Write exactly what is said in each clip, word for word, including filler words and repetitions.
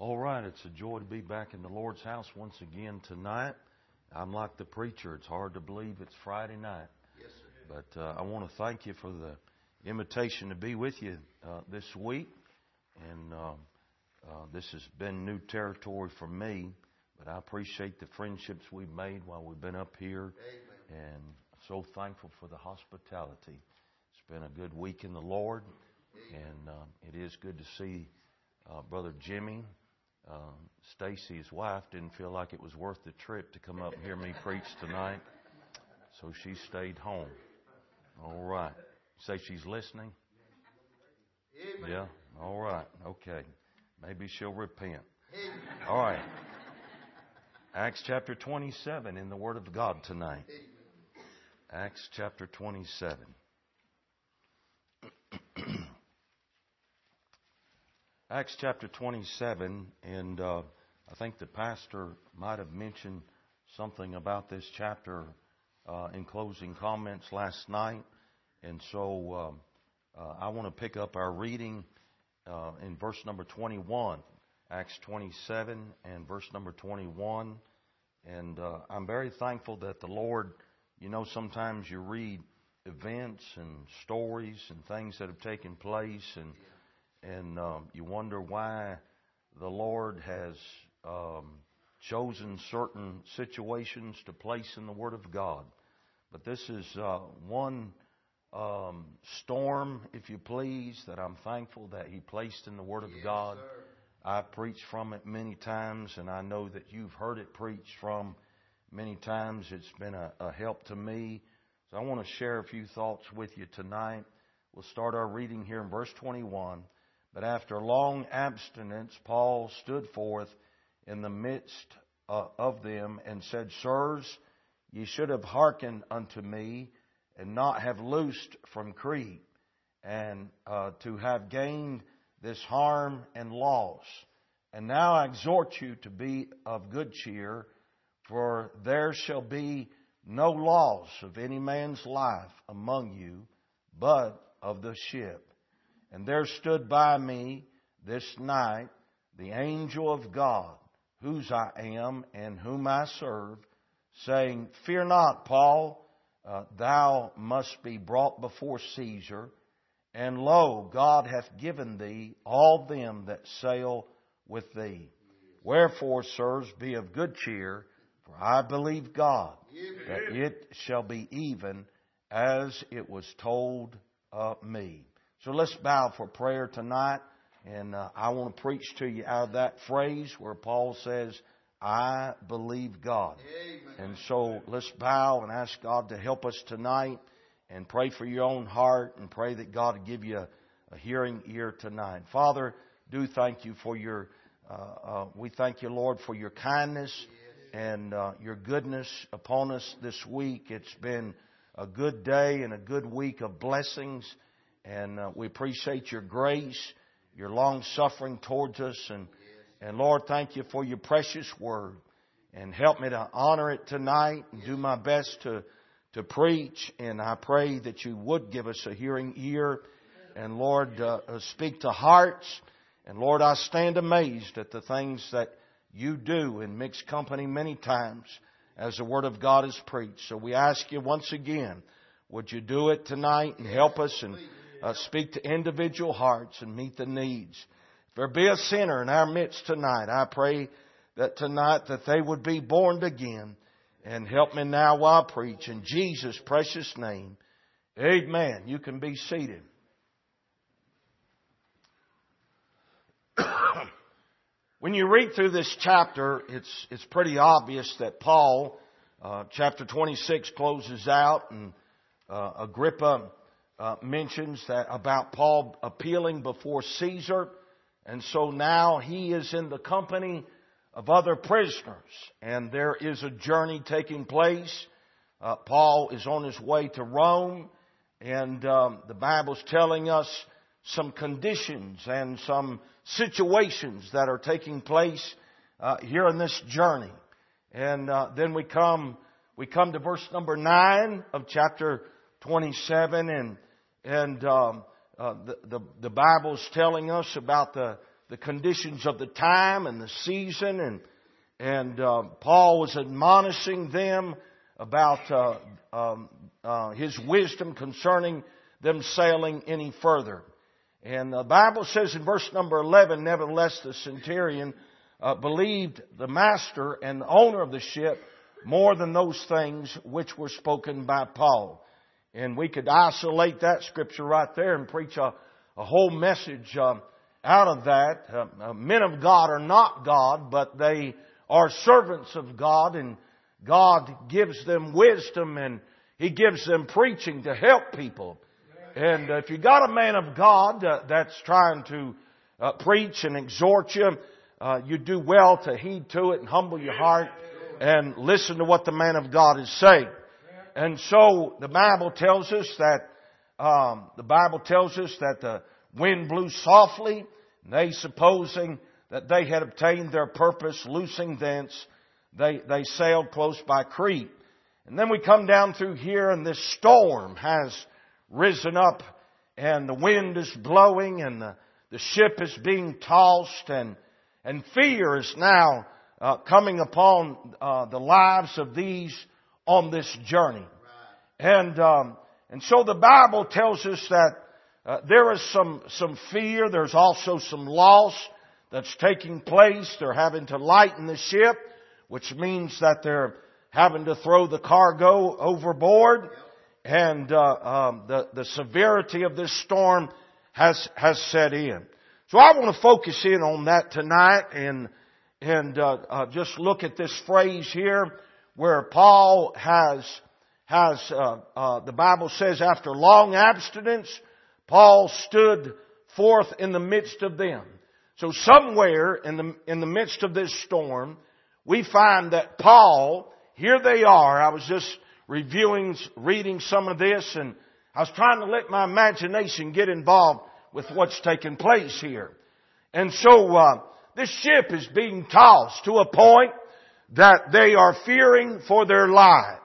All right, it's a joy to be back in the Lord's house once again tonight. I'm like the preacher. It's hard to believe it's Friday night. Yes, sir. But uh, I want to thank you for the invitation to be with you uh, this week. And uh, uh, this has been new territory for me. But I appreciate the friendships we've made while we've been up here. Amen. And so thankful for the hospitality. It's been a good week in the Lord. Amen. And uh, it is good to see uh, Brother Jimmy. Uh, Stacy, his wife, didn't feel like it was worth the trip to come up and hear me preach tonight, so she stayed home. All right. Say she's listening? Amen. Yeah? All right. Okay. Maybe she'll repent. Amen. All right. Acts chapter twenty-seven in the Word of God tonight. Acts chapter twenty-seven. Acts chapter twenty-seven, and uh, I think the pastor might have mentioned something about this chapter uh, in closing comments last night. And so uh, uh, I want to pick up our reading uh, in verse number twenty-one, Acts twenty-seven and verse number twenty-one. And uh, I'm very thankful that the Lord, you know, sometimes you read events and stories and things that have taken place, and And um, you wonder why the Lord has um, chosen certain situations to place in the Word of God. But this is uh, one um, storm, if you please, that I'm thankful that He placed in the Word of Yes, God. sir. I've preached from it many times, and I know that you've heard it preached from many times. It's been a, a help to me. So I want to share a few thoughts with you tonight. We'll start our reading here in verse twenty-one. But after long abstinence, Paul stood forth in the midst uh, of them and said, Sirs, ye should have hearkened unto me, and not have loosed from Crete, and uh, to have gained this harm and loss. And now I exhort you to be of good cheer, for there shall be no loss of any man's life among you, but of the ship. And there stood by me this night the angel of God, whose I am and whom I serve, saying, Fear not, Paul, uh, thou must be brought before Caesar. And lo, God hath given thee all them that sail with thee. Wherefore, sirs, be of good cheer, for I believe God, that it shall be even as it was told uh, me. So let's bow for prayer tonight. And uh, I want to preach to you out of that phrase where Paul says, I believe God. Amen. And so let's bow and ask God to help us tonight, and pray for your own heart, and pray that God will give you a, a hearing ear tonight. Father, do thank you for your, uh, uh, we thank you, Lord, for your kindness and uh, your goodness upon us this week. It's been a good day and a good week of blessings. And uh, we appreciate your grace, your long suffering towards us. And, and Lord, thank you for your precious word. And help me to honor it tonight and do my best to, to preach. And I pray that you would give us a hearing ear. And Lord, uh, uh, speak to hearts. And Lord, I stand amazed at the things that you do in mixed company many times as the Word of God is preached. So we ask you once again, would you do it tonight and help us and Uh, speak to individual hearts and meet the needs. If there be a sinner in our midst tonight, I pray that tonight that they would be born again. And help me now while I preach in Jesus' precious name. Amen. You can be seated. When you read through this chapter, it's it's pretty obvious that Paul, uh, chapter twenty-six closes out, and uh, Agrippa Uh, mentions that about Paul appealing before Caesar. And so now he is in the company of other prisoners. And there is a journey taking place. Uh, Paul is on his way to Rome. And um, the Bible's telling us some conditions and some situations that are taking place uh, here in this journey. And uh, then we come, we come to verse number nine of chapter twenty-seven, and And um, uh, the, the, the Bible's telling us about the, the conditions of the time and the season, and and uh, Paul was admonishing them about uh, um, uh, his wisdom concerning them sailing any further. And the Bible says in verse number eleven, nevertheless the centurion uh, believed the master and the owner of the ship more than those things which were spoken by Paul. And we could isolate that scripture right there and preach a, a whole message uh, out of that. Uh, uh, men of God are not God, but they are servants of God, and God gives them wisdom, and He gives them preaching to help people. And uh, if you got a man of God uh, that's trying to uh, preach and exhort you, uh, you do well to heed to it and humble your heart and listen to what the man of God is saying. And so the Bible tells us that um, the Bible tells us that the wind blew softly. And they, supposing that they had obtained their purpose, loosing thence, they they sailed close by Crete. And then we come down through here, and this storm has risen up, and the wind is blowing, and the the ship is being tossed, and and fear is now uh, coming upon uh, the lives of these on this journey. And um, and so the Bible tells us that uh, there is some some fear. There's also some loss that's taking place. They're having to lighten the ship, which means that they're having to throw the cargo overboard. And uh, um, the the severity of this storm has has set in. So I want to focus in on that tonight, and and uh, uh, just look at this phrase here, where Paul has, has uh, uh, the Bible says, after long abstinence, Paul stood forth in the midst of them. So somewhere in the, in the midst of this storm, we find that Paul, here they are. I was just reviewing, reading some of this, and I was trying to let my imagination get involved with what's taking place here. And so uh, this ship is being tossed to a point that they are fearing for their lives.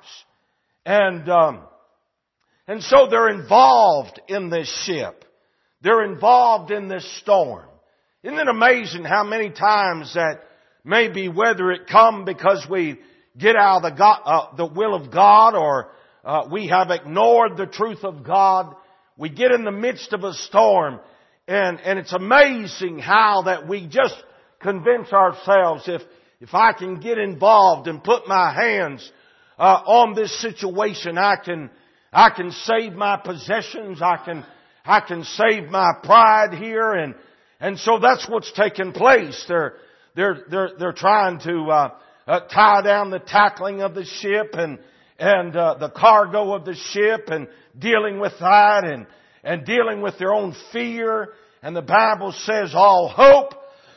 And um, and so they're involved in this ship. They're involved in this storm. Isn't it amazing how many times that maybe whether it come because we get out of the, God, uh, the will of God, or uh, we have ignored the truth of God, we get in the midst of a storm, and, and it's amazing how that we just convince ourselves, if If I can get involved and put my hands uh, on this situation, I can I can save my possessions. I can I can save my pride here, and and so that's what's taking place. They're they're they're they're trying to uh, uh, tie down the tackling of the ship and and uh, the cargo of the ship, and dealing with that, and and dealing with their own fear. And the Bible says all hope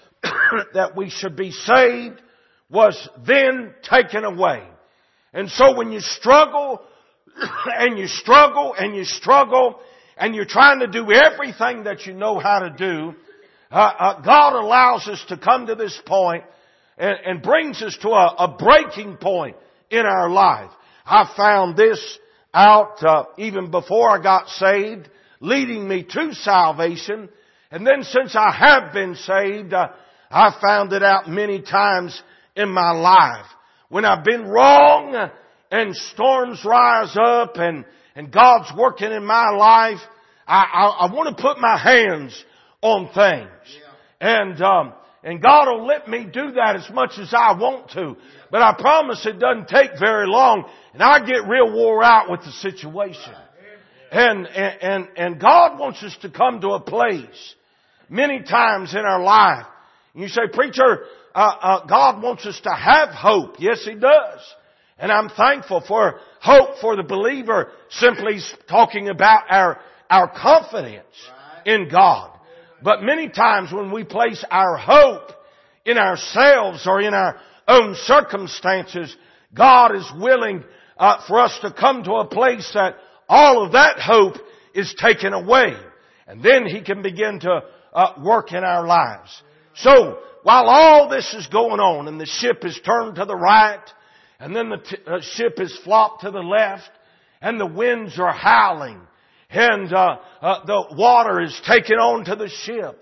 that we should be saved was then taken away. And so when you struggle, and you struggle, and you struggle, and you're trying to do everything that you know how to do, uh, uh, God allows us to come to this point and, and brings us to a, a breaking point in our life. I found this out uh, even before I got saved, leading me to salvation. And then since I have been saved, uh, I found it out many times in my life. When I've been wrong and storms rise up and, and God's working in my life, I, I, I want to put my hands on things. Yeah. And, um, and God will let me do that as much as I want to. But I promise it doesn't take very long, and I get real wore out with the situation. And, and, and, and God wants us to come to a place many times in our life. And you say, preacher, uh, uh, God wants us to have hope. Yes, He does. And I'm thankful for hope for the believer, simply talking about our, our confidence in God. But many times when we place our hope in ourselves or in our own circumstances, God is willing uh, for us to come to a place that all of that hope is taken away. And then He can begin to uh, work in our lives. So, while all this is going on and the ship is turned to the right, and then the t- uh, ship is flopped to the left, and the winds are howling, and uh, uh, the water is taking on to the ship,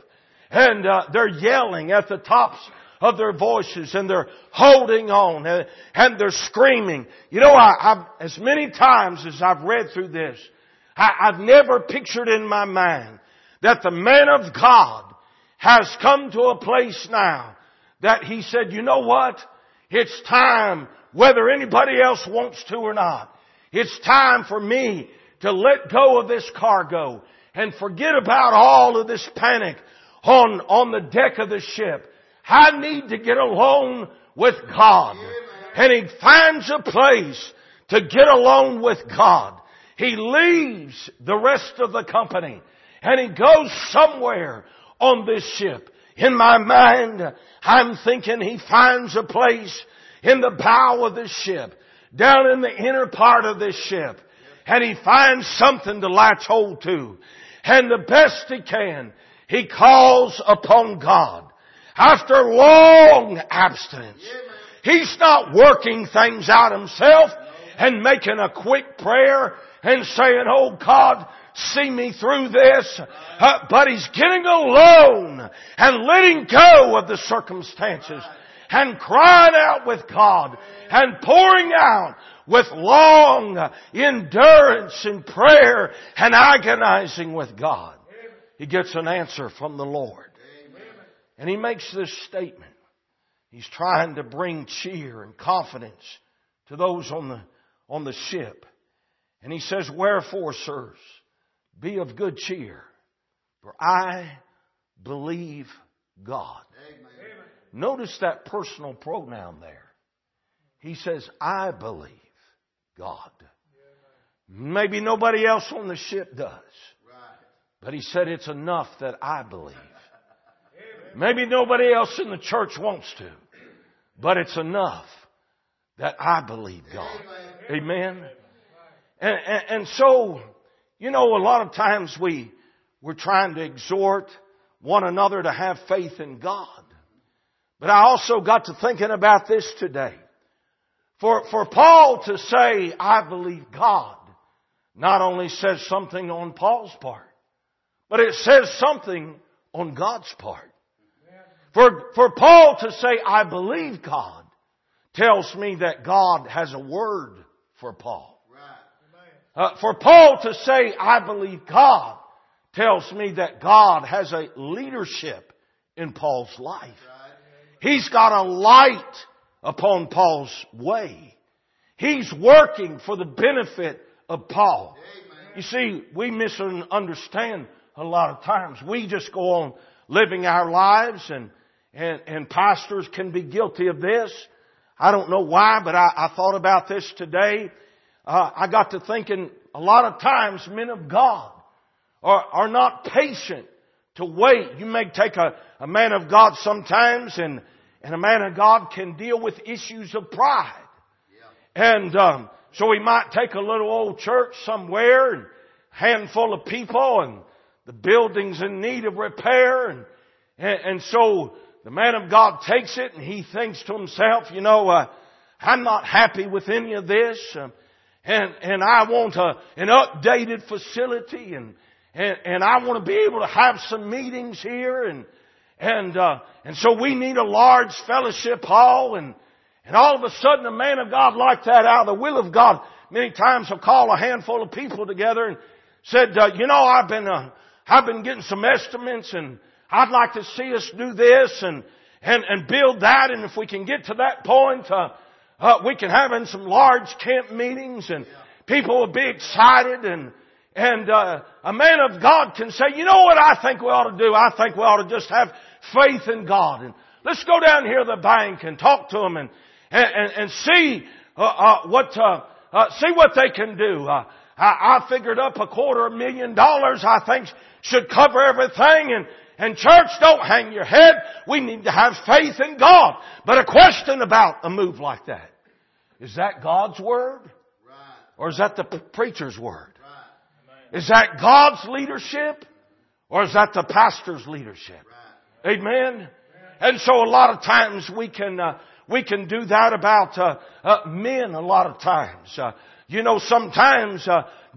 And uh, they're yelling at the tops of their voices, and they're holding on, and, and they're screaming. You know, I, I've, as many times as I've read through this, I, I've never pictured in my mind that the man of God has come to a place now that he said, you know what? It's time, whether anybody else wants to or not, it's time for me to let go of this cargo and forget about all of this panic on, on the deck of the ship. I need to get alone with God. And he finds a place to get alone with God. He leaves the rest of the company and he goes somewhere on this ship. In my mind, I'm thinking he finds a place in the bow of the ship, down in the inner part of this ship, and he finds something to latch hold to. And the best he can, he calls upon God. After long abstinence, he's not working things out himself and making a quick prayer and saying, oh God, see me through this. Uh, but he's getting alone and letting go of the circumstances and crying out with God and pouring out with long endurance and prayer and agonizing with God. He gets an answer from the Lord. And he makes this statement. He's trying to bring cheer and confidence to those on the, on the ship. And he says, wherefore, sirs, be of good cheer, for I believe God. Amen. Notice that personal pronoun there. He says, I believe God. Maybe nobody else on the ship does. But he said, it's enough that I believe. Maybe nobody else in the church wants to, but it's enough that I believe God. Amen. And, and, and so, you know, a lot of times we, we're trying to exhort one another to have faith in God. But I also got to thinking about this today. For, for Paul to say, I believe God, not only says something on Paul's part, but it says something on God's part. For, for Paul to say, I believe God, tells me that God has a word for Paul. Uh, for Paul to say, I believe God, tells me that God has a leadership in Paul's life. He's got a light upon Paul's way. He's working for the benefit of Paul. You see, we misunderstand a lot of times. We just go on living our lives, and And, and pastors can be guilty of this. I don't know why, but I, I thought about this today. Uh, I got to thinking a lot of times men of God are, are not patient to wait. You may take a, a man of God sometimes, and, and a man of God can deal with issues of pride. Yeah. And um, so he might take a little old church somewhere, and a handful of people, and the building's in need of repair, and and, and so the man of God takes it and he thinks to himself, you know, uh, I'm not happy with any of this. Uh, and, and I want a, an updated facility, and, and, and I want to be able to have some meetings here. And, and, uh, and so we need a large fellowship hall. And, and all of a sudden a man of God like that, out of the will of God, many times will call a handful of people together and said, uh, you know, I've been, uh, I've been getting some estimates, and I'd like to see us do this and, and, and build that. And if we can get to that point, uh, uh, we can have in some large camp meetings, and people will be excited. And, and, uh, a man of God can say, you know what I think we ought to do? I think we ought to just have faith in God. And let's go down here to the bank and talk to them and, and, and see, uh, uh, what, uh, uh, see what they can do. Uh, I, I figured up a quarter of a million dollars I think should cover everything. And, And church, don't hang your head. We need to have faith in God. But a question about a move like that. Is that God's word? Right. Or is that the preacher's word? Right. Is that God's leadership? Or is that the pastor's leadership? Right. Amen? And so a lot of times we can, uh, we can do that about, uh, uh, men a lot of times. Uh, you know, sometimes, uh,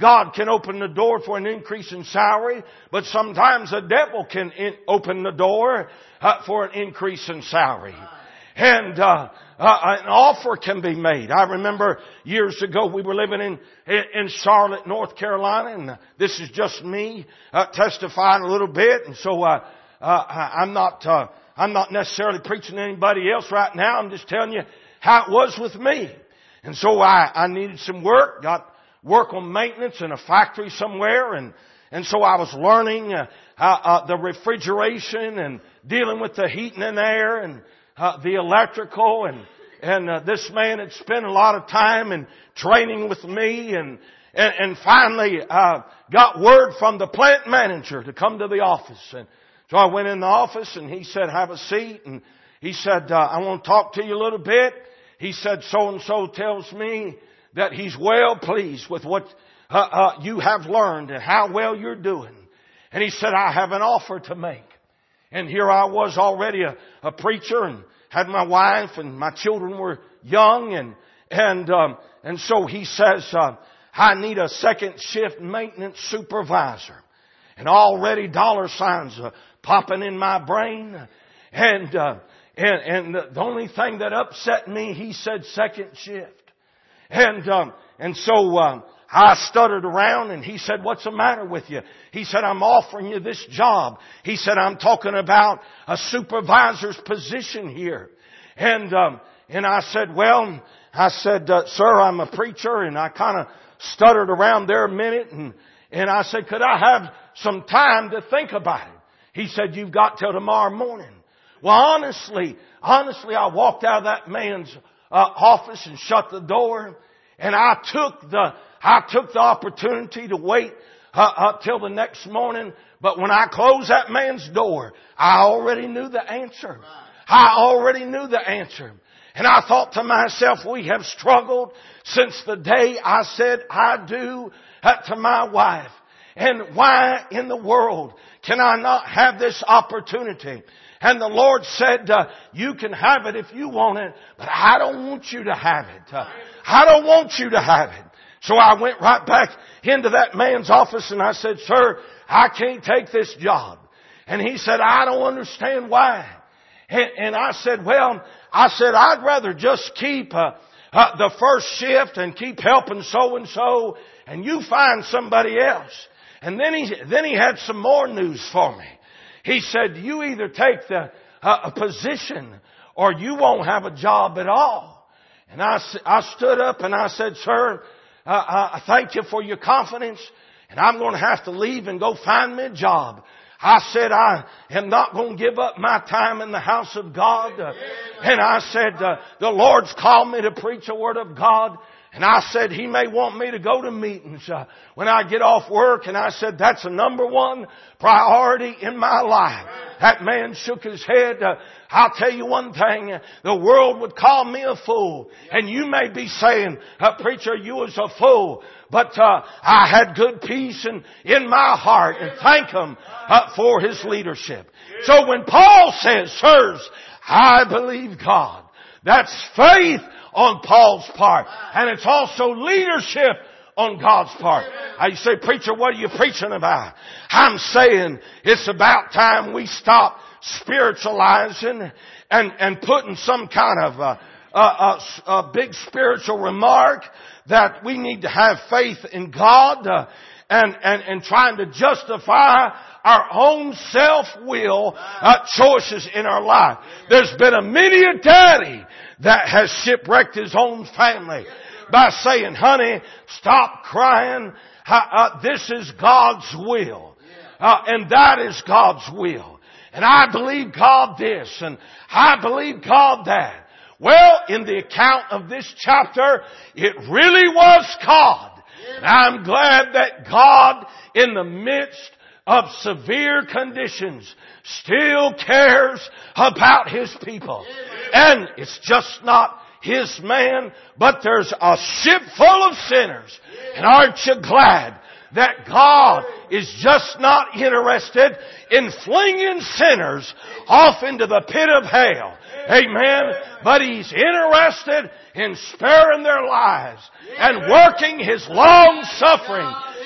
God can open the door for an increase in salary, but sometimes the devil can in, open the door uh, for an increase in salary. And uh, uh, an offer can be made. I remember years ago we were living in in Charlotte, North Carolina, and this is just me uh, testifying a little bit. And so uh, uh, I'm not uh, I'm not necessarily preaching to anybody else right now. I'm just telling you how it was with me. And so I, I needed some work, got work on maintenance in a factory somewhere, and and so I was learning uh, uh, the refrigeration and dealing with the heating and air and uh, the electrical, and and uh, this man had spent a lot of time in training with me, and and, and finally uh, got word from the plant manager to come to the office. And so I went in the office, and he said, "Have a seat," and he said, uh, "I want to talk to you a little bit." He said, "So and so tells me that he's well pleased with what uh, uh, you have learned and how well you're doing." And he said, "I have an offer to make." And here I was already a, a preacher, and had my wife, and my children were young, and and um, and so he says, uh, "I need a second shift maintenance supervisor." And already dollar signs uh, popping in my brain, and uh, and and the, the only thing that upset me, he said second shift. And um, and so um, I stuttered around, and he said, "What's the matter with you?" He said, "I'm offering you this job." He said, "I'm talking about a supervisor's position here." And um, and I said, "Well," I said, uh, "Sir, I'm a preacher," and I kind of stuttered around there a minute, and and I said, "Could I have some time to think about it?" He said, "You've got till tomorrow morning." Well, honestly, honestly, I walked out of that man's Uh, office and shut the door, and I took the I took the opportunity to wait uh, uh, till the next morning. But when I closed that man's door, I already knew the answer. I already knew the answer, and I thought to myself, we have struggled since the day I said I do uh, to my wife, and why in the world can I not have this opportunity? And the Lord said, uh, "You can have it if you want it, but I don't want you to have it. Uh, I don't want you to have it." So I went right back into that man's office, and I said, "Sir, I can't take this job." And he said, "I don't understand why." And, and I said, "Well," I said, "I'd rather just keep uh, uh, the first shift and keep helping so and so, and you find somebody else." And then he then he had some more news for me. He said, "You either take the uh, a position or you won't have a job at all." And I, I stood up and I said, "Sir, uh, uh, thank you for your confidence, and I'm going to have to leave and go find me a job." I said, "I am not going to give up my time in the house of God." Uh, and I said, uh, "The Lord's called me to preach the Word of God." And I said, He may want me to go to meetings uh, when I get off work. And I said, that's the number one priority in my life. That man shook his head. Uh, I'll tell you one thing. The world would call me a fool. And you may be saying, uh, "Preacher, you was a fool." But uh, I had good peace in, in my heart. And thank Him uh, for His leadership. So when Paul says, "Sirs, I believe God," that's faith on Paul's part. And it's also leadership on God's part. Now you say, "Preacher, what are you preaching about?" I'm saying it's about time we stop spiritualizing and, and putting some kind of a, a, a, a big spiritual remark that we need to have faith in God uh, and, and, and trying to justify our own self-will uh, choices in our life. There's been a many a daddy that has shipwrecked his own family by saying, "Honey, stop crying. Uh, uh, this is God's will. Uh, and that is God's will. And I believe God this, and I believe God that." Well, in the account of this chapter, it really was God. And I'm glad that God, in the midst of severe conditions, still cares about His people. And it's just not His man, but there's a ship full of sinners. And aren't you glad that God is just not interested in flinging sinners off into the pit of hell? Amen. But He's interested in sparing their lives and working His long suffering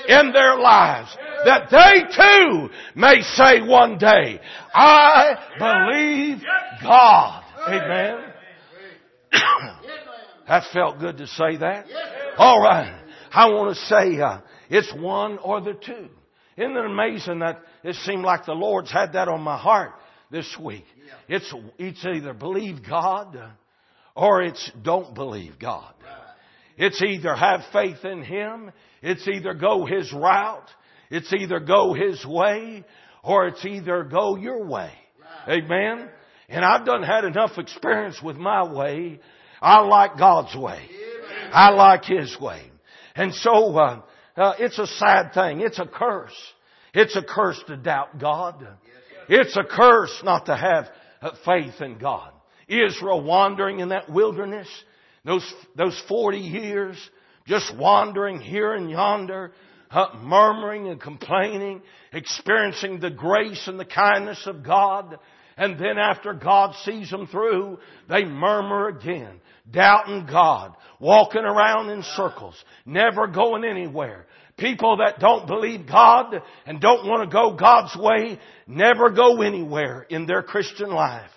in their lives, that they too may say one day, I believe God. Amen. That felt good to say that. All right. I want to say uh, it's one or the two. Isn't it amazing that it seemed like the Lord's had that on my heart this week? It's, it's either believe God or it's don't believe God. It's either have faith in Him, it's either go His route, it's either go His way, or it's either go your way. Amen? And I've done had enough experience with my way. I like God's way. I like His way. And so, uh, uh, it's a sad thing. It's a curse. It's a curse to doubt God. It's a curse not to have uh, faith in God. Israel wandering in that wilderness, those, those forty years, just wandering here and yonder, uh, murmuring and complaining, experiencing the grace and the kindness of God. And then after God sees them through, they murmur again, doubting God, walking around in circles, never going anywhere. People that don't believe God and don't want to go God's way never go anywhere in their Christian life.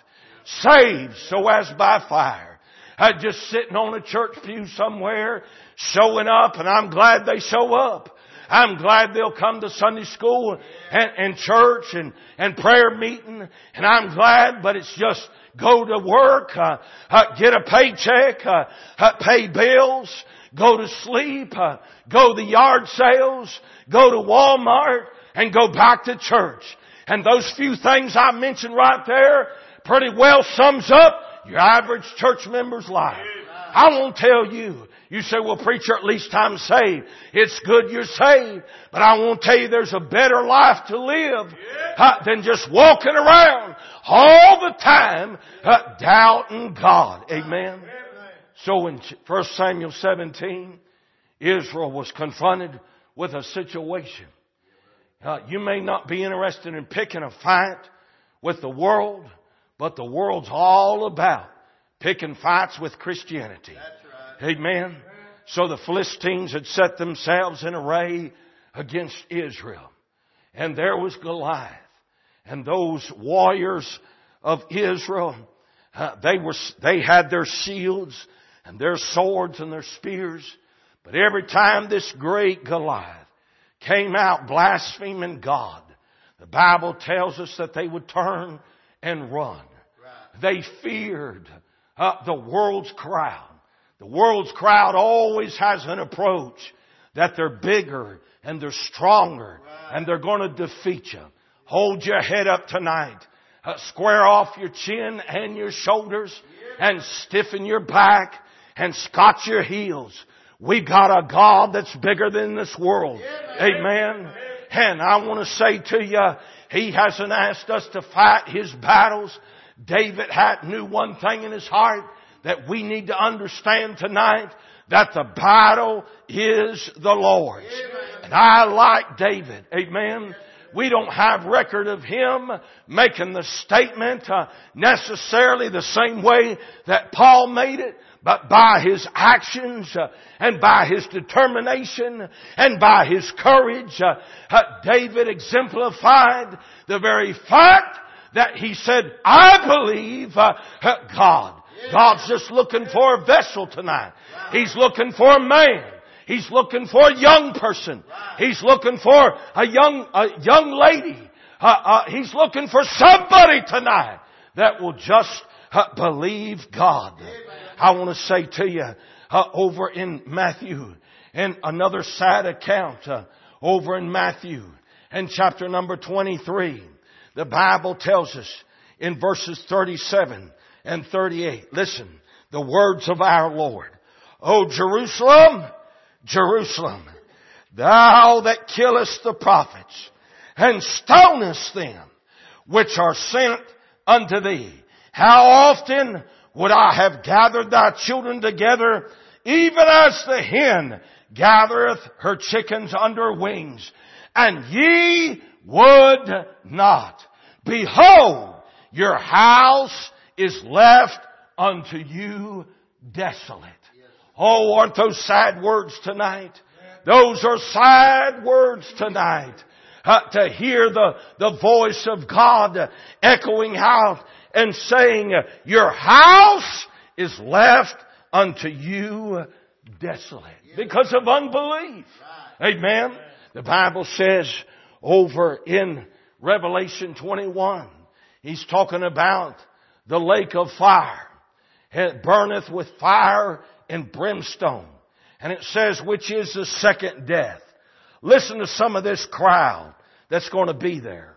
Saved so as by fire. Uh, just sitting on a church pew somewhere, showing up, and I'm glad they show up. I'm glad they'll come to Sunday school and, and church and, and prayer meeting. And I'm glad, but it's just go to work, uh, uh, get a paycheck, uh, uh, pay bills, go to sleep, uh, go to yard sales, go to Walmart, and go back to church. And those few things I mentioned right there pretty well sums up your average church member's life. I won't tell you. You say, well, preacher, at least I'm saved. It's good you're saved. But I won't tell you there's a better life to live uh, than just walking around all the time uh, doubting God. Amen. So in First Samuel seventeen, Israel was confronted with a situation. Uh, you may not be interested in picking a fight with the world, but the world's all about picking fights with Christianity. Amen. So the Philistines had set themselves in array against Israel. And there was Goliath. And those warriors of Israel, uh, they were, they had their shields and their swords and their spears. But every time this great Goliath came out blaspheming God, the Bible tells us that they would turn and run. They feared uh, the world's crowd. The world's crowd always has an approach that they're bigger and they're stronger and they're going to defeat you. Hold your head up tonight. Uh, square off your chin and your shoulders and stiffen your back and scotch your heels. We've got a God that's bigger than this world. Amen. And I want to say to you, He hasn't asked us to fight His battles. David had knew one thing in his heart that we need to understand tonight, that the battle is the Lord's. Amen. And I like David. Amen. We don't have record of him making the statement uh, necessarily the same way that Paul made it, but by his actions uh, and by his determination and by his courage, uh, uh, David exemplified the very fact that he said, I believe uh, uh, God. God's just looking for a vessel tonight. He's looking for a man. He's looking for a young person. He's looking for a young, a young lady. Uh, uh, he's looking for somebody tonight that will just uh, believe God. I want to say to you, uh, over in Matthew, and another sad account, uh, over in Matthew, and chapter number twenty-three, the Bible tells us in verses thirty-seven and thirty-eight, listen, the words of our Lord. O Jerusalem, Jerusalem, thou that killest the prophets and stonest them which are sent unto thee, how often would I have gathered thy children together, even as the hen gathereth her chickens under wings, and ye would not. Behold, your house is left unto you desolate. Oh, aren't those sad words tonight? Those are sad words tonight. Uh, to hear the, the voice of God echoing out and saying, your house is left unto you desolate because of unbelief. Amen. The Bible says over in Revelation twenty-one, He's talking about the lake of fire. It burneth with fire and brimstone. And it says, which is the second death. Listen to some of this crowd that's going to be there.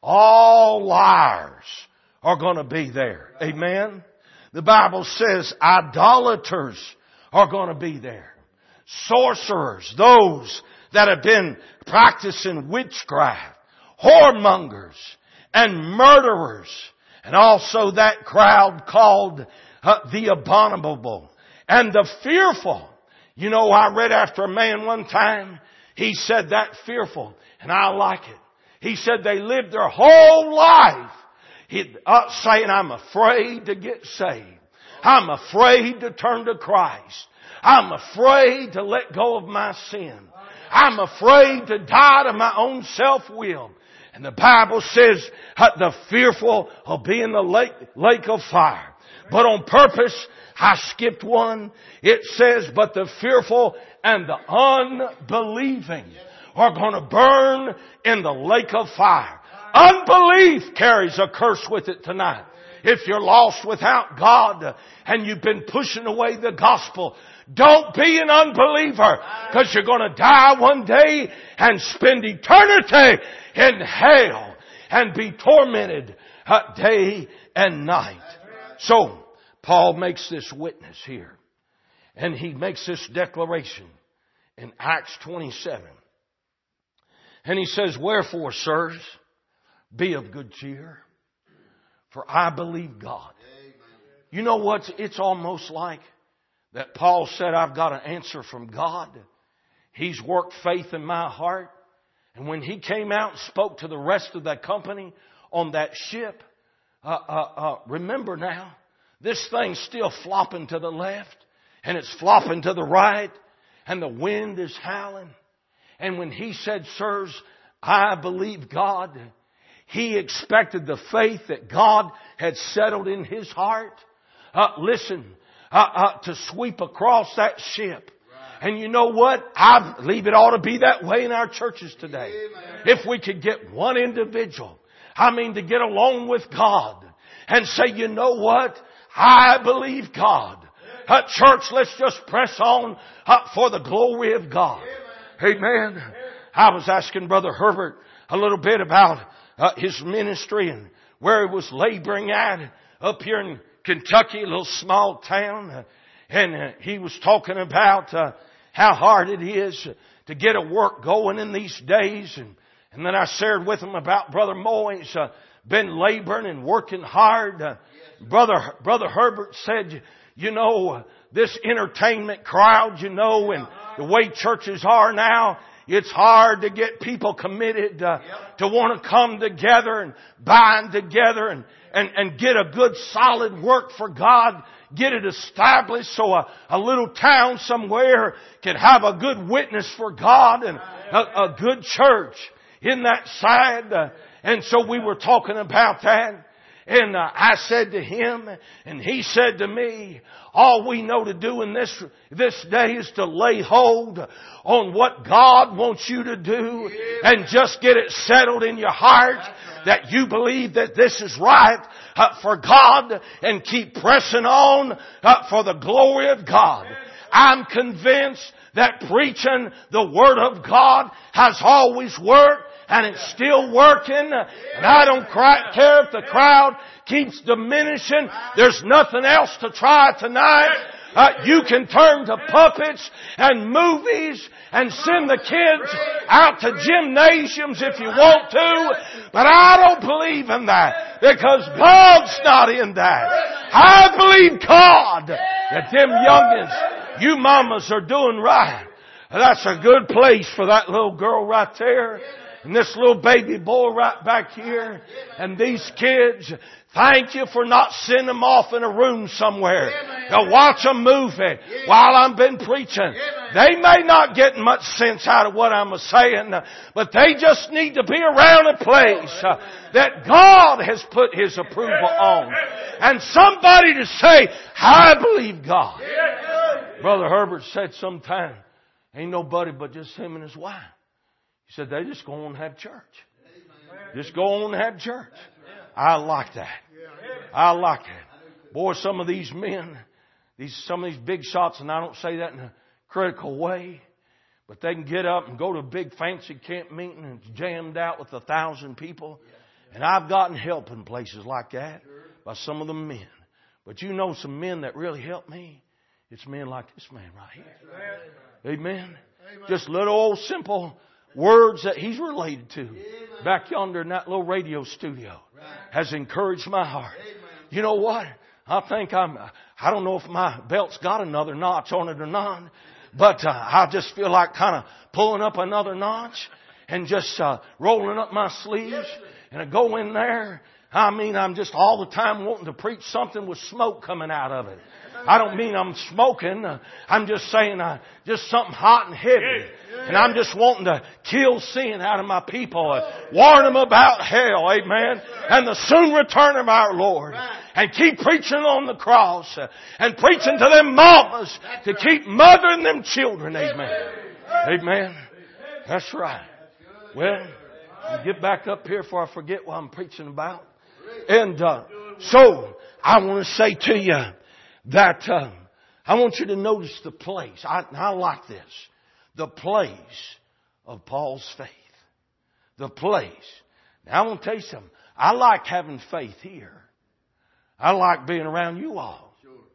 All liars are going to be there. Amen. The Bible says idolaters are going to be there. Sorcerers, those that have been practicing witchcraft, whoremongers, and murderers, and also that crowd called uh, the abominable and the fearful. You know, I read after a man one time, he said that fearful, and I like it. He said they lived their whole life he, uh, saying, I'm afraid to get saved. I'm afraid to turn to Christ. I'm afraid to let go of my sin. I'm afraid to die to my own self-will. And the Bible says uh, the fearful will be in the lake, lake of fire. But on purpose, I skipped one. It says, but the fearful and the unbelieving are going to burn in the lake of fire. Unbelief carries a curse with it tonight. If you're lost without God and you've been pushing away the gospel, don't be an unbeliever, because you're going to die one day and spend eternity in hell and be tormented day and night. So, Paul makes this witness here. And he makes this declaration in Acts twenty-seven. And he says, wherefore, sirs, be of good cheer, for I believe God. You know what? It's almost like that Paul said, I've got an answer from God. He's worked faith in my heart. And when he came out and spoke to the rest of that company on that ship, uh, uh, uh, remember now, this thing's still flopping to the left, and it's flopping to the right, and the wind is howling. And when he said, sirs, I believe God, he expected the faith that God had settled in his heart. Uh, listen, uh, uh, to sweep across that ship. Right. And you know what? I believe it ought to be that way in our churches today. Amen. If we could get one individual, I mean to get along with God and say, you know what? I believe God. Uh, church, let's just press on uh, for the glory of God. Amen. Amen. I was asking Brother Herbert a little bit about uh, his ministry and where he was laboring at up here in Kentucky, a little small town. Uh, and uh, he was talking about uh, how hard it is to get a work going in these days. And, and then I shared with him about Brother Moyes, uh, been laboring and working hard. Uh, Brother, Brother Herbert said, you know, this entertainment crowd, you know, and the way churches are now, it's hard to get people committed uh, to want to come together and bind together and, and, and get a good solid work for God. Get it established so a, a little town somewhere can have a good witness for God and a, a good church. Isn't that sad? Uh, and so we were talking about that. And uh, I said to him, and he said to me, all we know to do in this this day is to lay hold on what God wants you to do and just get it settled in your heart that you believe that this is right uh, for God and keep pressing on uh, for the glory of God. I'm convinced that preaching the Word of God has always worked. And it's still working. And I don't cry, care if the crowd keeps diminishing. There's nothing else to try tonight. Uh, you can turn to puppets and movies and send the kids out to gymnasiums if you want to. But I don't believe in that because God's not in that. I believe God that them youngins, you mamas are doing right. That's a good place for that little girl right there. And this little baby boy right back here. And these kids, thank you for not sending them off in a room somewhere. to watch a movie while I'm been preaching. They may not get much sense out of what I'm saying, but they just need to be around a place that God has put His approval on. And somebody to say, I believe God. Brother Herbert said sometime, ain't nobody but just him and his wife. He said, they just go on and have church. Just go on and have church. I like that. I like that. Boy, some of these men, these some of these big shots, and I don't say that in a critical way, but they can get up and go to a big fancy camp meeting and it's jammed out with a thousand people. And I've gotten help in places like that by some of the men. But you know some men that really help me? It's men like this man right here. Amen. Just little old simple words that he's related to back yonder in that little radio studio has encouraged my heart. You know what? I think I'm, I don't know if my belt's got another notch on it or not, but uh, I just feel like kind of pulling up another notch and just uh, rolling up my sleeves and I go in there. I mean, I'm just all the time wanting to preach something with smoke coming out of it. I don't mean I'm smoking. I'm just saying uh, just something hot and heavy. And I'm just wanting to kill sin out of my people. Uh, warn them about hell. Amen. And the soon return of our Lord. And keep preaching on the cross. Uh, and preaching to them mamas to keep mothering them children. Amen. Amen. That's right. Well, get back up here before I forget what I'm preaching about. And uh, so, I want to say to you that uh, I want you to notice the place. I, I like this. The place of Paul's faith. The place. Now, I want to tell you something. I like having faith here. I like being around you all.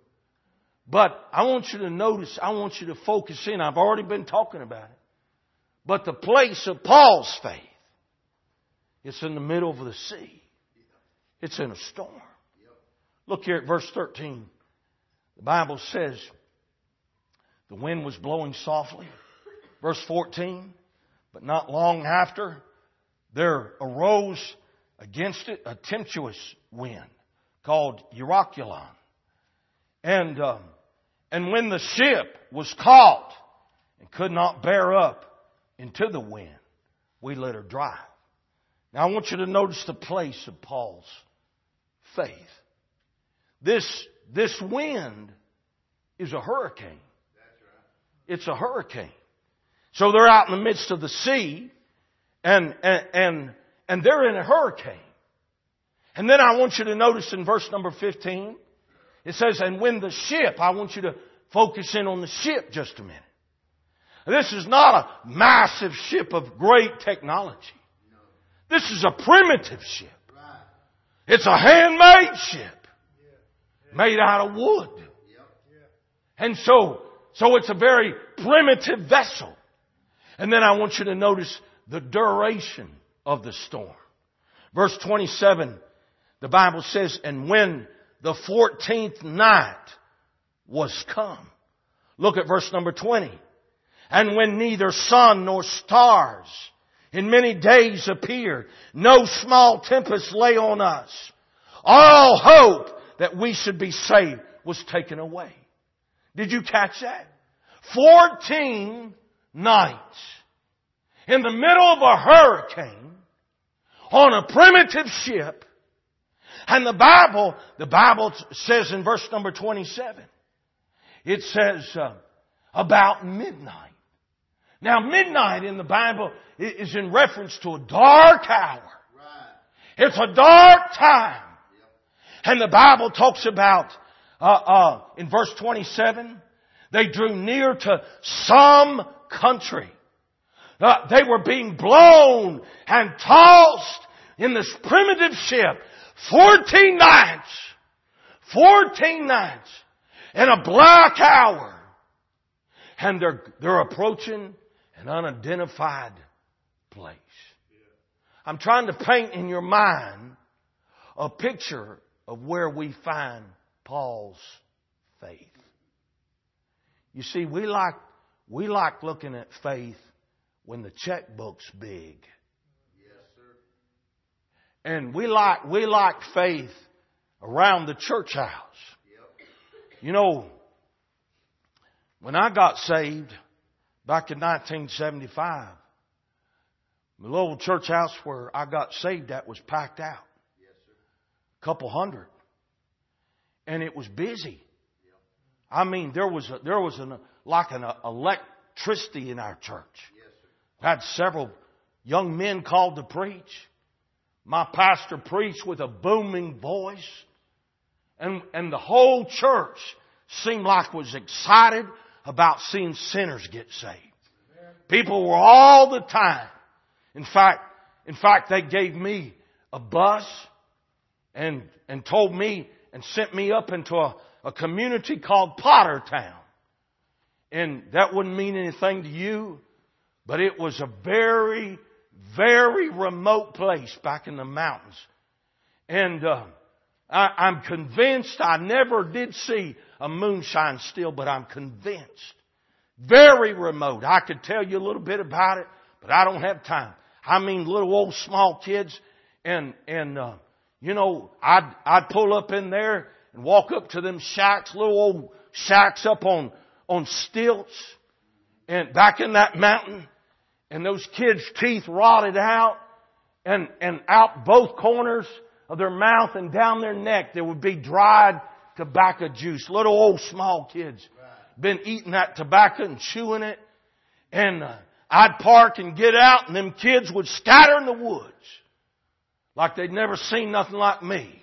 But I want you to notice, I want you to focus in. I've already been talking about it. But the place of Paul's faith, it's in the middle of the sea. It's in a storm. Look here at verse thirteen. The Bible says the wind was blowing softly. Verse fourteen. But not long after, there arose against it a tempestuous wind called Euroclon. And, um, and when the ship was caught and could not bear up into the wind, we let her drive. Now I want you to notice the place of Paul's faith. This, this wind is a hurricane. It's a hurricane. So they're out in the midst of the sea and, and, and, and they're in a hurricane. And then I want you to notice in verse number fifteen, it says, and when the ship, I want you to focus in on the ship just a minute. This is not a massive ship of great technology. This is a primitive ship. It's a handmade ship. Made out of wood. And so, so it's a very primitive vessel. And then I want you to notice the duration of the storm. Verse twenty-seven, the Bible says, and when the fourteenth night was come. Look at verse number twenty. And when neither sun nor stars in many days appeared, no small tempest lay on us. All hope that we should be saved was taken away. Did you catch that? Fourteen nights in the middle of a hurricane on a primitive ship. And the Bible, the Bible says in verse number twenty-seven, it says uh, about midnight. Now midnight in the Bible is in reference to a dark hour. It's a dark time. And the Bible talks about, uh, uh, in verse twenty-seven, they drew near to some country. Uh, they were being blown and tossed in this primitive ship. Fourteen nights. Fourteen nights. In a black hour. And they're, they're approaching an unidentified place. I'm trying to paint in your mind a picture of where we find Paul's faith. You see, we like, we like looking at faith when the checkbook's big. And we like, we like faith around the church house. You know, when I got saved back in nineteen seventy-five, the little church house where I got saved at was packed out. A couple hundred. And it was busy. I mean, there was a, there was an, like an electricity in our church. I had several young men called to preach. My pastor preached with a booming voice. And, and the whole church seemed like was excited about seeing sinners get saved. People were all the time. In fact, in fact, they gave me a bus and, and told me and sent me up into a, a community called Pottertown. And that wouldn't mean anything to you, but it was a very, very remote place back in the mountains. And uh, I, I'm convinced I never did see a moonshine still, but I'm convinced. Very remote. I could tell you a little bit about it, but I don't have time. I mean, little old small kids, and and uh, you know, I'd I'd pull up in there and walk up to them shacks, little old shacks up on on stilts, and back in that mountain, and those kids' teeth rotted out, and and out both corners of their mouth and down their neck there would be dried tobacco juice. Little old small kids been eating that tobacco and chewing it, and uh, I'd park and get out, and them kids would scatter in the woods like they'd never seen nothing like me.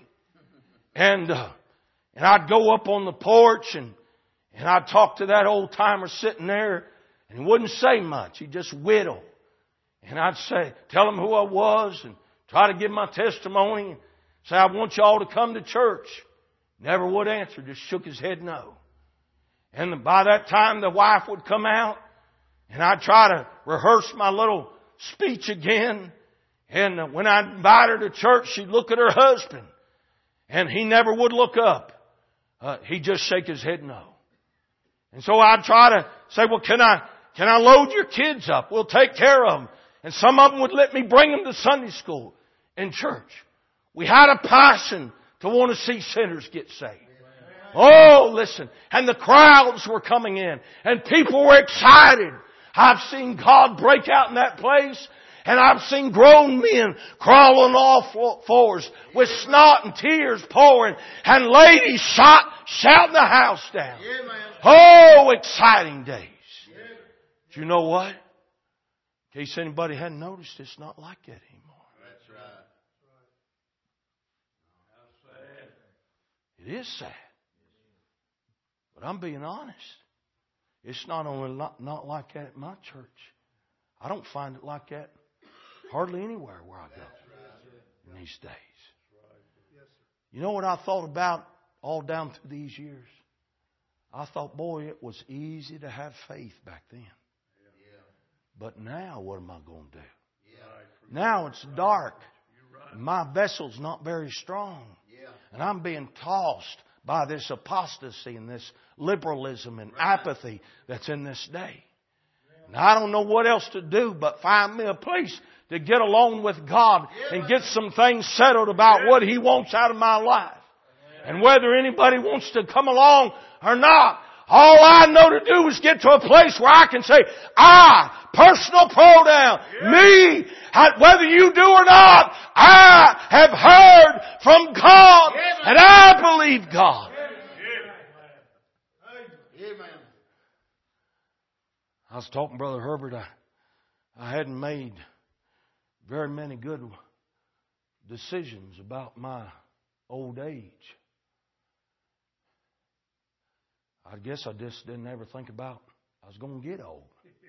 And uh, and I'd go up on the porch, and and I'd talk to that old timer sitting there, and he wouldn't say much. He'd just whittle. And I'd say, tell him who I was, and try to give my testimony, and say, I want you all to come to church. Never would answer, just shook his head no. And by that time, the wife would come out, and I'd try to rehearse my little speech again. And when I'd invite her to church, she'd look at her husband, and he never would look up. Uh, he'd just shake his head no. And so I'd try to say, well, can I, can I load your kids up? We'll take care of them. And some of them would let me bring them to Sunday school and church. We had a passion to want to see sinners get saved. Oh, listen. And the crowds were coming in, and people were excited. I've seen God break out in that place, and I've seen grown men crawling all fours with snot and tears pouring, and ladies shot, shouting the house down. Oh, exciting days. Do you know what? In case anybody hadn't noticed, it's not like that anymore. That's right. It is sad. But I'm being honest. It's not only not, not like that at my church. I don't find it like that hardly anywhere where I go in these days. You know what I thought about all down through these years? I thought, boy, it was easy to have faith back then. But now, what am I going to do? Now it's dark. My vessel's not very strong. And I'm being tossed by this apostasy and this liberalism and apathy that's in this day. And I don't know what else to do but find me a place to get along with God and get some things settled about what He wants out of my life. And whether anybody wants to come along or not, all I know to do is get to a place where I can say, I, personal pronoun, me, whether you do or not, I have heard from God, and I believe God. I was talking to Brother Herbert, I, I hadn't made very many good decisions about my old age. I guess I just didn't ever think about I was going to get old.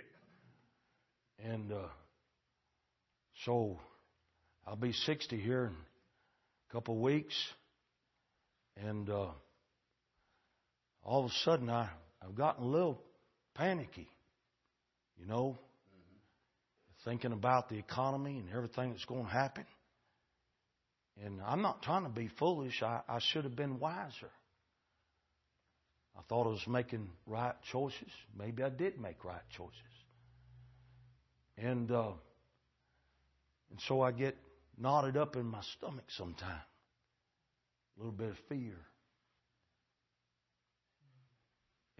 And uh, so I'll be sixty here in a couple of weeks. And uh, all of a sudden I, I've gotten a little panicky, you know, mm-hmm. thinking about the economy and everything that's going to happen. And I'm not trying to be foolish. I, I should have been wiser. I thought I was making right choices. Maybe I did make right choices. And uh, and so I get knotted up in my stomach sometimes. A little bit of fear.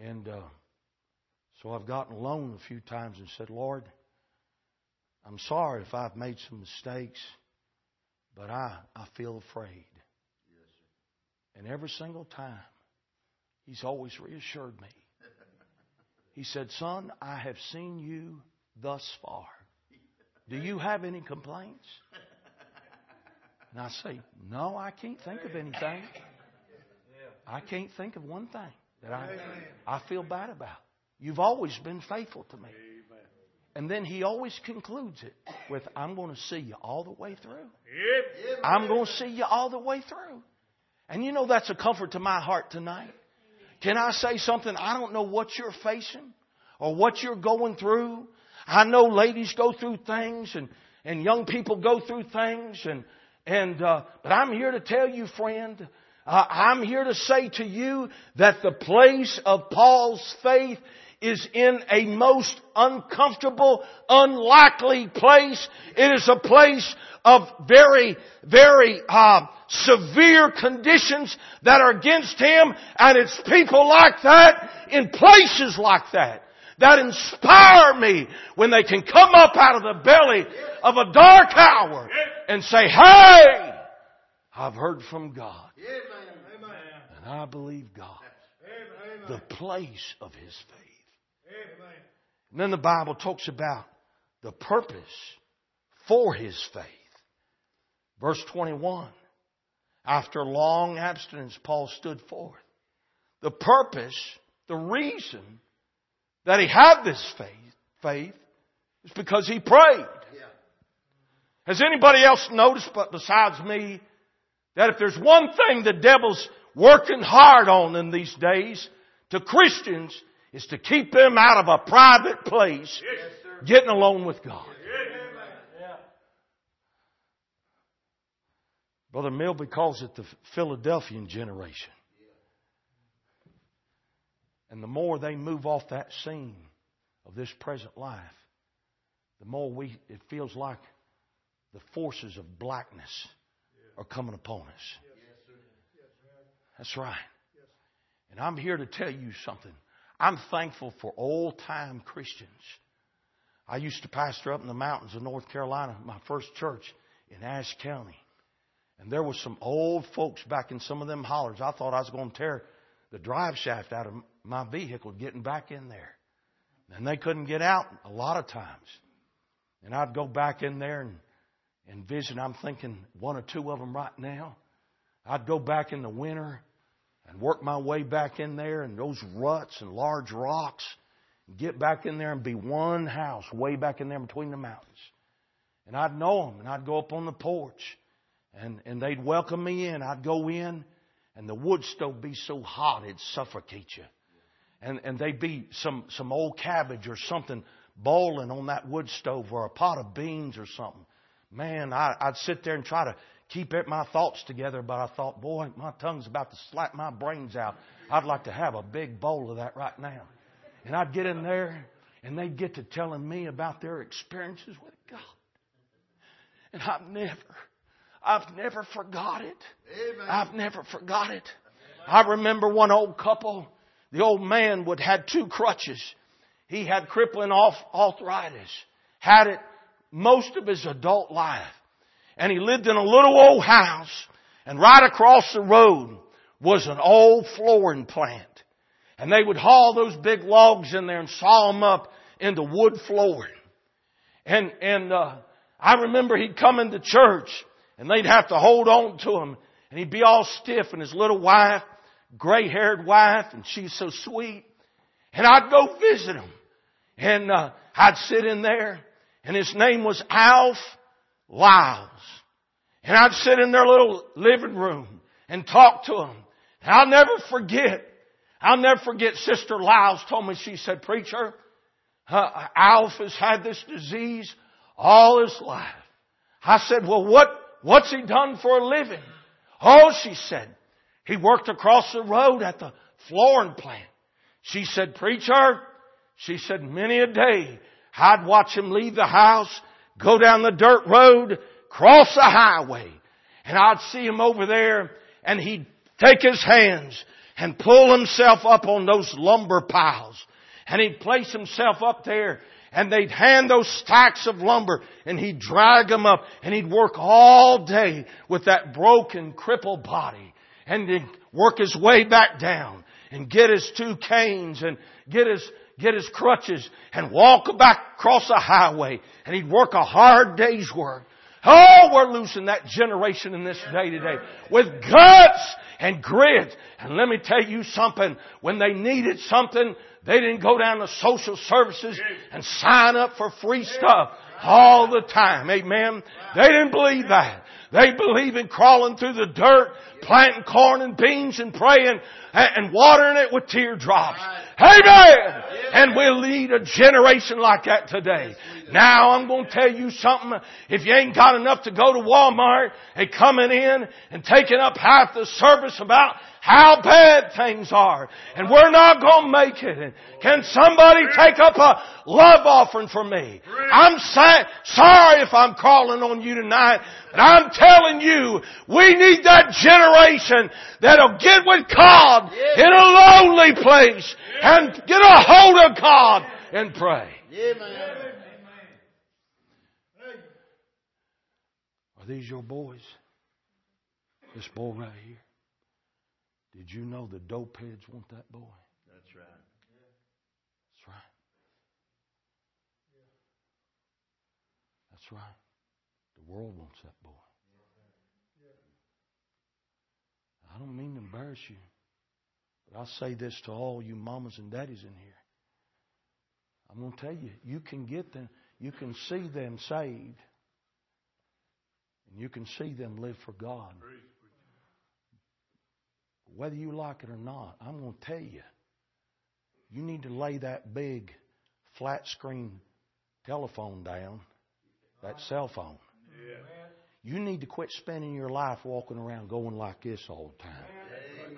And uh, so I've gotten alone a few times and said, Lord, I'm sorry if I've made some mistakes, but I, I feel afraid. Yes, sir. And every single time, He's always reassured me. He said, son, I have seen you thus far. Do you have any complaints? And I say, no, I can't think of anything. I can't think of one thing that I, I feel bad about. You've always been faithful to me. And then He always concludes it with, I'm going to see you all the way through. I'm going to see you all the way through. And you know that's a comfort to my heart tonight. Can I say something? I don't know what you're facing or what you're going through. I know ladies go through things and, and young people go through things. And, and uh, but I'm here to tell you, friend, uh, I'm here to say to you that the place of Paul's faith is in a most uncomfortable, unlikely place. It is a place of very, very uh, severe conditions that are against him. And it's people like that in places like that that inspire me when they can come up out of the belly of a dark hour and say, hey, I've heard from God. And I believe God. The place of His faith. And then the Bible talks about the purpose for His faith. Verse twenty-one. After long abstinence, Paul stood forth. The purpose, the reason that he had this faith, faith is because he prayed. Has anybody else noticed, but besides me, that if there's one thing the devil's working hard on in these days to Christians, is to keep them out of a private place, yes, getting alone with God. Yes. Brother Milby calls it the Philadelphian generation. And the more they move off that scene of this present life, the more we it feels like the forces of blackness are coming upon us. That's right. And I'm here to tell you something. I'm thankful for old-time Christians. I used to pastor up in the mountains of North Carolina, my first church in Ashe County. And there was some old folks back in some of them hollers. I thought I was going to tear the drive shaft out of my vehicle getting back in there. And they couldn't get out a lot of times. And I'd go back in there and, and visit. I'm thinking one or two of them right now. I'd go back in the winter and work my way back in there and those ruts and large rocks. And get back in there and be one house way back in there between the mountains. And I'd know them and I'd go up on the porch and, and they'd welcome me in. I'd go in and the wood stove be so hot it'd suffocate you. And, and they'd be some, some old cabbage or something boiling on that wood stove or a pot of beans or something. Man, I, I'd sit there and try to keep my thoughts together, but I thought, boy, my tongue's about to slap my brains out. I'd like to have a big bowl of that right now. And I'd get in there, and they'd get to telling me about their experiences with God. And I've never, I've never forgot it. Amen. I've never forgot it. I remember one old couple, the old man would had two crutches. He had crippling arthritis, had it most of his adult life. And he lived in a little old house. And right across the road was an old flooring plant. And they would haul those big logs in there and saw them up into wood flooring. And, and, uh, I remember he'd come into church and they'd have to hold on to him. And he'd be all stiff and his little wife, gray-haired wife, and she's so sweet. And I'd go visit him. And, uh, I'd sit in there and his name was Alf Lyles. And I'd sit in their little living room and talk to them. And I'll never forget, I'll never forget Sister Lyles told me, she said, preacher, uh, Alf has had this disease all his life. I said, well, what, what's he done for a living? Oh, she said, he worked across the road at the flooring plant. She said, preacher, she said, many a day I'd watch him leave the house, go down the dirt road, cross the highway, and I'd see him over there, and he'd take his hands and pull himself up on those lumber piles. And he'd place himself up there, and they'd hand those stacks of lumber, and he'd drag them up, and he'd work all day with that broken, crippled body, and he'd work his way back down, and get his two canes, and get his get his crutches, and walk back across the highway, and he'd work a hard day's work. Oh, we're losing that generation in this day today with guts and grit. And let me tell you something, when they needed something, they didn't go down to social services and sign up for free stuff all the time. Amen. They didn't believe that. They believe in crawling through the dirt, planting corn and beans and praying and watering it with teardrops. Amen. And we'll lead a generation like that today. Now I'm going to tell you something. If you ain't got enough to go to Walmart and coming in and taking up half the service about how bad things are, and we're not going to make it. And can somebody take up a love offering for me? I'm sa- sorry if I'm calling on you tonight, but I'm telling you, we need that generation that'll get with God in a lonely place and get a hold of God and pray. Are these your boys? This boy right here? Did you know the dope heads want that boy? That's right. That's right. That's right. The world wants that boy. I don't mean to embarrass you, but I'll say this to all you mamas and daddies in here. I'm going to tell you, you can get them, you can see them saved, and you can see them live for God. Whether you like it or not, I'm going to tell you, you need to lay that big flat screen telephone down, that cell phone. Yeah. You need to quit spending your life walking around going like this all the time. Amen.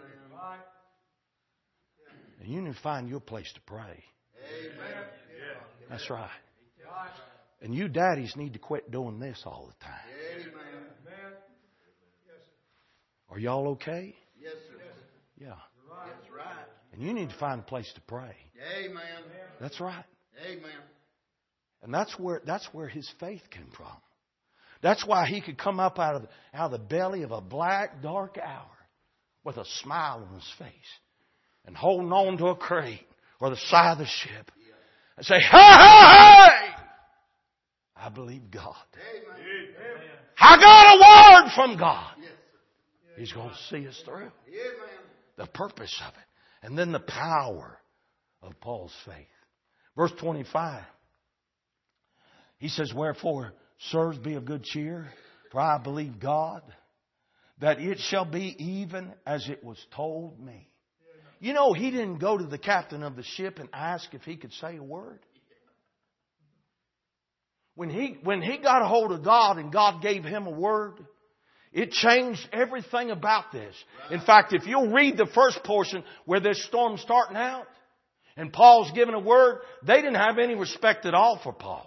And you need to find your place to pray. Amen. That's right. And you daddies need to quit doing this all the time. Amen. Are y'all okay? Yes, sir. Yeah. That's right. And you need to find a place to pray. Amen. That's right. Amen. And that's where that's where his faith came from. That's why he could come up out of, out of the belly of a black, dark hour with a smile on his face and holding on to a crate or the side of the ship and say, hey, hey, hey! I believe God. Amen. I got a word from God. He's going to see us through. The purpose of it. And then the power of Paul's faith. Verse twenty-five. He says, wherefore, sirs, be of good cheer, for I believe God, that it shall be even as it was told me. You know, he didn't go to the captain of the ship and ask if he could say a word. When he, when he got a hold of God and God gave him a word, it changed everything about this. In fact, if you'll read the first portion where this storm's starting out and Paul's giving a word, they didn't have any respect at all for Paul.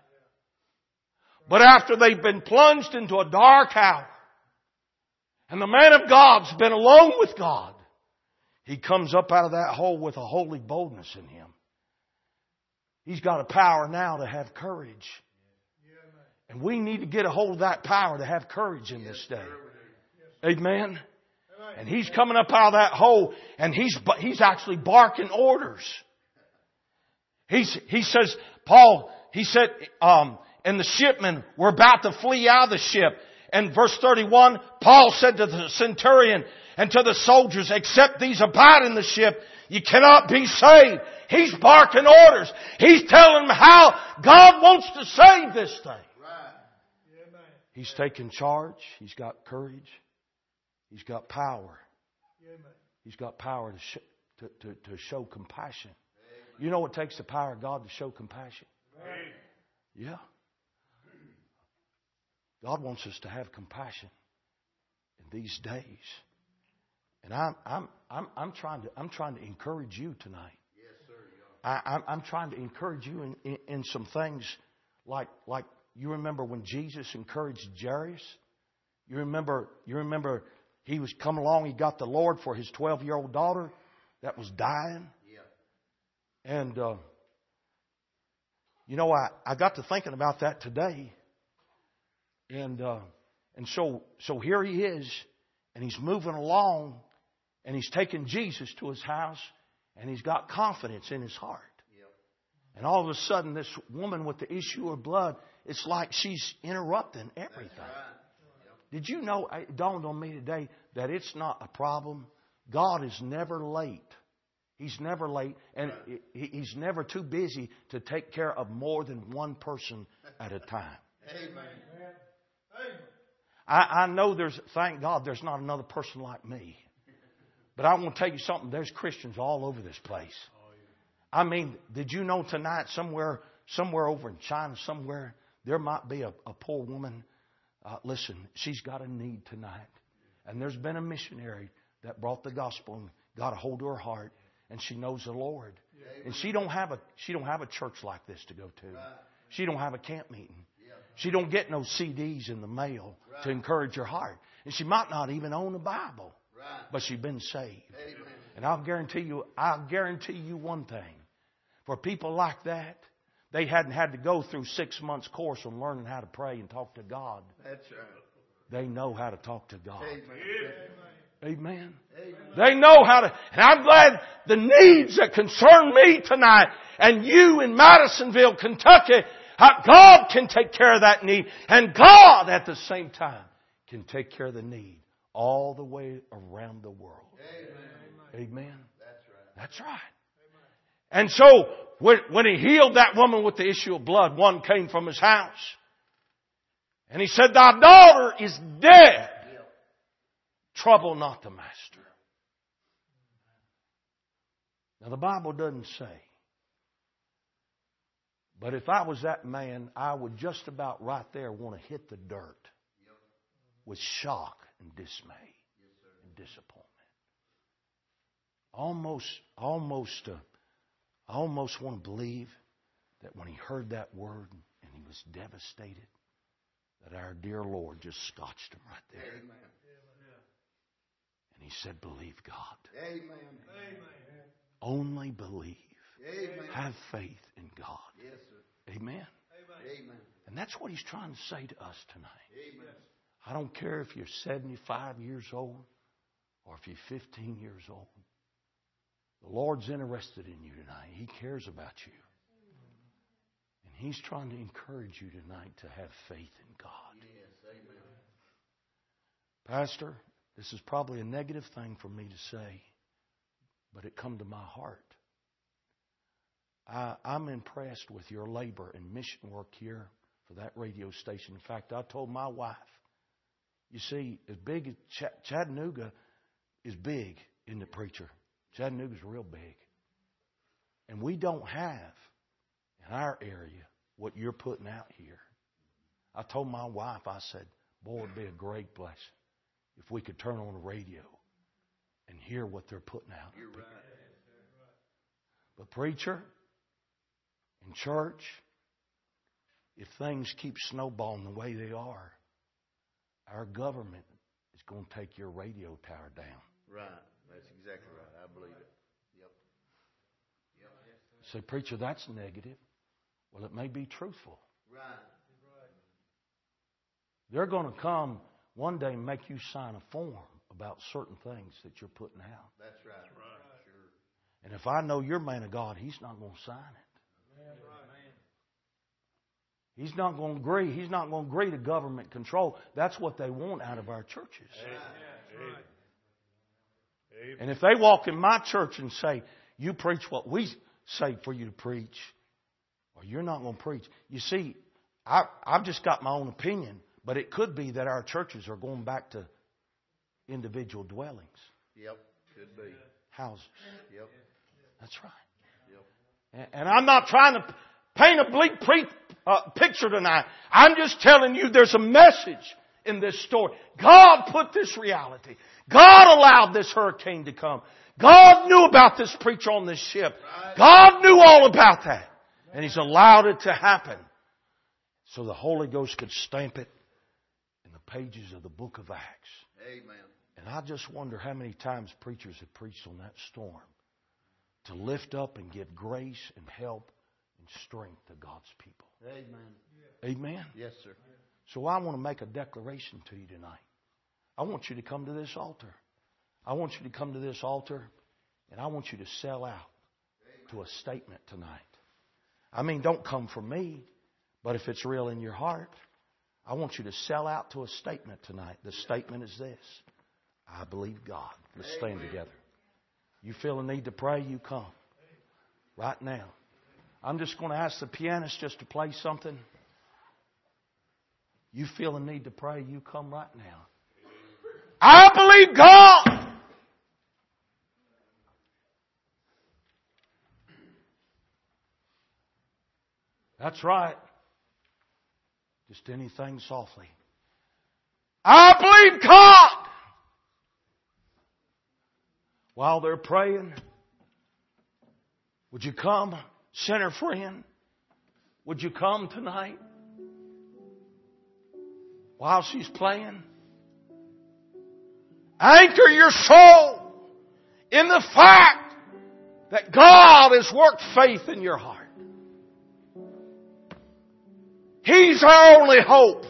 But after they've been plunged into a dark hour and the man of God's been alone with God, he comes up out of that hole with a holy boldness in him. He's got a power now to have courage. And we need to get a hold of that power to have courage in this day. Amen. And he's coming up out of that hole and he's, he's actually barking orders. He's, he says, Paul, he said, um, and the shipmen were about to flee out of the ship. And verse thirty-one, Paul said to the centurion and to the soldiers, except these abide in the ship, you cannot be saved. He's barking orders. He's telling them how God wants to save this thing. He's taken charge. He's got courage. He's got power. He's got power to, sh- to, to, to show compassion. You know what takes the power of God to show compassion? Yeah. God wants us to have compassion in these days. And I'm I'm I'm I'm trying to I'm trying to encourage you tonight. Yes, sir. I, I'm I'm trying to encourage you in, in, in some things like like you remember when Jesus encouraged Jairus? You remember you remember he was coming along. He got the Lord for his twelve-year-old daughter that was dying. Yeah. And, uh, you know, I, I got to thinking about that today. And uh, and so so here he is, and he's moving along, and he's taking Jesus to his house, and he's got confidence in his heart. Yep. And all of a sudden, this woman with the issue of blood, it's like she's interrupting everything. That's right. Yep. Did you know, it dawned on me today, that it's not a problem. God is never late. He's never late, and right. He's never too busy to take care of more than one person at a time. Amen. I, I know there's, thank God, there's not another person like me. But I want to tell you something. There's Christians all over this place. I mean, did you know tonight somewhere, somewhere over in China, somewhere, there might be a, a poor woman. Uh, listen, she's got a need tonight. And there's been a missionary that brought the gospel and got a hold of her heart. And she knows the Lord. And she don't have a, she don't have a church like this to go to. She don't have a camp meeting. She don't get no C Ds in the mail right. to encourage her heart. And she might not even own a Bible. Right. But she's been saved. Amen. And I'll guarantee you, I'll guarantee you one thing. For people like that, they hadn't had to go through six months course on learning how to pray and talk to God. That's right. They know how to talk to God. Amen. Amen. Amen. They know how to. And I'm glad the needs that concern me tonight and you in Madisonville, Kentucky, how God can take care of that need. And God, at the same time, can take care of the need all the way around the world. Amen. Amen. That's right. That's right. And so, when, when he healed that woman with the issue of blood, one came from his house. And he said, thy daughter is dead. Trouble not the master. Now, the Bible doesn't say. But if I was that man, I would just about right there want to hit the dirt with shock and dismay and disappointment. Almost, almost, uh, I almost want to believe that when he heard that word and he was devastated, that our dear Lord just scotched him right there. Amen. And he said, believe God. Amen. Only believe. Amen. Have faith in God. Yes, sir. Amen. Amen. And that's what he's trying to say to us tonight. Amen. I don't care if you're seventy-five years old or if you're fifteen years old. The Lord's interested in you tonight. He cares about you. And he's trying to encourage you tonight to have faith in God. Yes, amen. Pastor, this is probably a negative thing for me to say, but it come to my heart. I, I'm impressed with your labor and mission work here for that radio station. In fact, I told my wife, you see, as big as Ch- Chattanooga is big in the preacher. Chattanooga's real big. And we don't have in our area what you're putting out here. I told my wife, I said, boy, it'd be a great blessing if we could turn on the radio and hear what they're putting out. You're right. But preacher, in church, if things keep snowballing the way they are, our government is going to take your radio tower down. Right. That's exactly right. I believe it. Yep. Yep. Say, preacher, that's negative. Well, it may be truthful. Right. They're going to come one day and make you sign a form about certain things that you're putting out. That's right. That's right. Sure. And if I know you're man of God, he's not going to sign it. That's right. He's not going to agree. He's not going to agree to government control. That's what they want out of our churches. Amen. Amen. And if they walk in my church and say, you preach what we say for you to preach, or you're not going to preach. You see, I, I've just got my own opinion, but it could be that our churches are going back to individual dwellings. Yep, could be. Houses. Yep. That's right. Yep. And, and I'm not trying to paint a bleak pre, uh, picture tonight. I'm just telling you there's a message in this story. God put this reality. God allowed this hurricane to come. God knew about this preacher on this ship. God knew all about that. And He's allowed it to happen so the Holy Ghost could stamp it in the pages of the book of Acts. Amen. And I just wonder how many times preachers have preached on that storm to lift up and give grace and help and strength to God's people. Amen. Amen? Yes, sir. So I want to make a declaration to you tonight. I want you to come to this altar. I want you to come to this altar, and I want you to sell out to a statement tonight. I mean, don't come for me, but if it's real in your heart, I want you to sell out to a statement tonight. The statement is this: I believe God. Let's stand together. You feel a need to pray, you come. Right now. I'm just going to ask the pianist just to play something. You feel a need to pray, you come right now. I believe God. That's right. Just anything softly. I believe God. While they're praying, would you come, sinner friend? Would you come tonight? While she's playing, anchor your soul in the fact that God has worked faith in your heart. He's our only hope.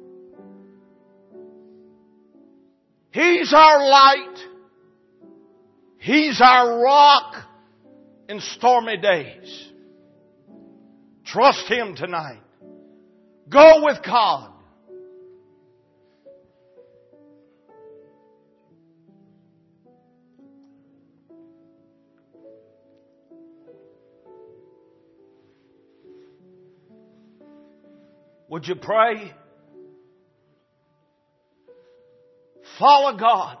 He's our light. He's our rock in stormy days. Trust Him tonight. Go with God. Would you pray? Follow God.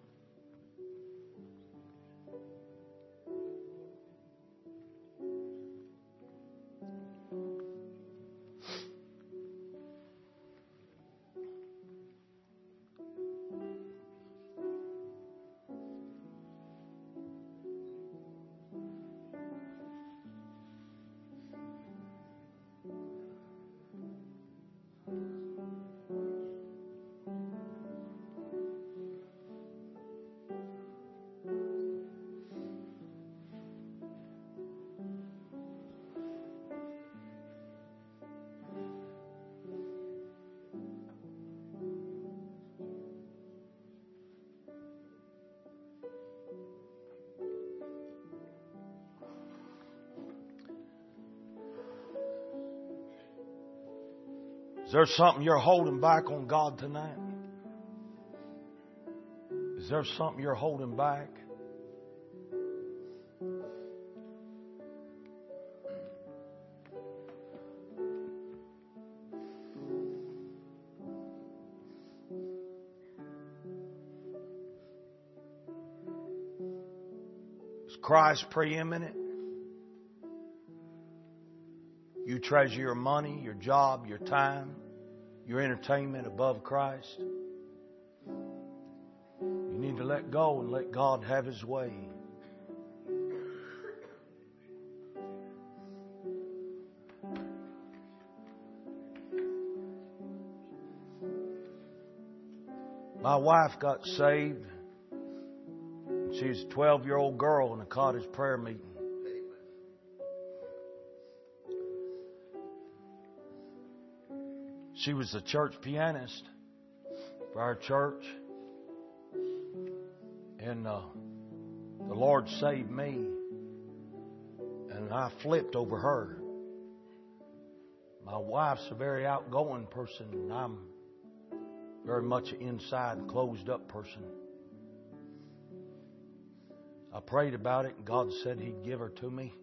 Is there something you're holding back on God tonight? Is there something you're holding back? Is Christ preeminent? You treasure your money, your job, your time, your entertainment above Christ. You need to let go and let God have His way. My wife got saved. She was a twelve-year-old girl in a cottage prayer meeting. She was the church pianist for our church. And uh, the Lord saved me. And I flipped over her. My wife's a very outgoing person, and I'm very much an inside and closed up person. I prayed about it, and God said He'd give her to me.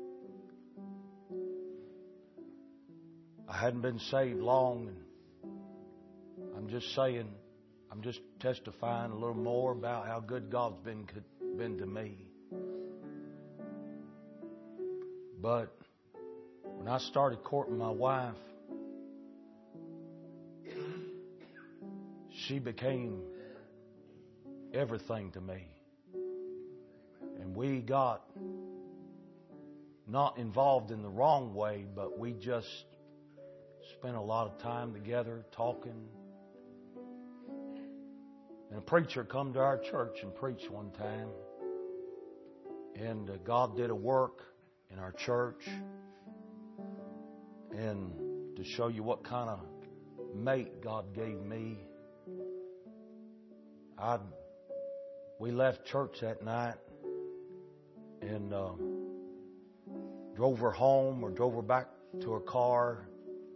I hadn't been saved long, and I'm just saying, I'm just testifying a little more about how good God's been been to me. But when I started courting my wife, she became everything to me. And we got not involved in the wrong way, but we just spent a lot of time together talking. And a preacher come to our church and preached one time. And uh, God did a work in our church. And to show you what kind of mate God gave me, I we left church that night and uh, drove her home or drove her back to her car.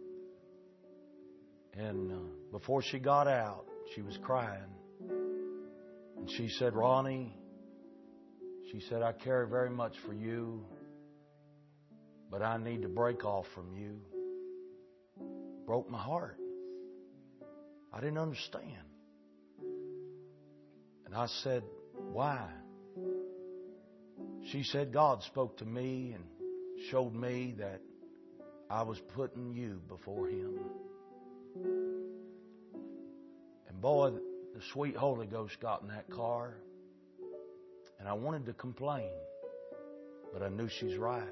And uh, before she got out, she was crying. And she said, "Ronnie," she said, "I care very much for you, but I need to break off from you." Broke my heart. I didn't understand. And I said, "Why?" She said, "God spoke to me and showed me that I was putting you before Him." And boy, the sweet Holy Ghost got in that car. And I wanted to complain, but I knew she's right.